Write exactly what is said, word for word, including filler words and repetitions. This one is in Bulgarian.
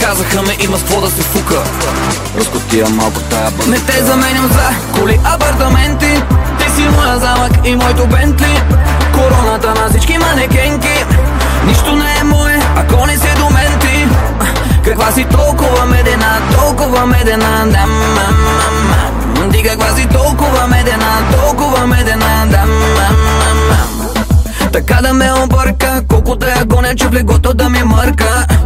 казаха ми има с какво да се фука. Разкотия малко тая бънка. Не те заменям за коли, апартаменти. Ти си моя замък и моето Бентли. Короната на всички манекенки. Нищо не е мое, ако не си до мен ти. Каква си толкова медена, толкова медена, да, мама. Ти каква си толкова медена, толкова медена, да, мама. Така да ме обърка, колко да я гоня, че в легото да ми мърка.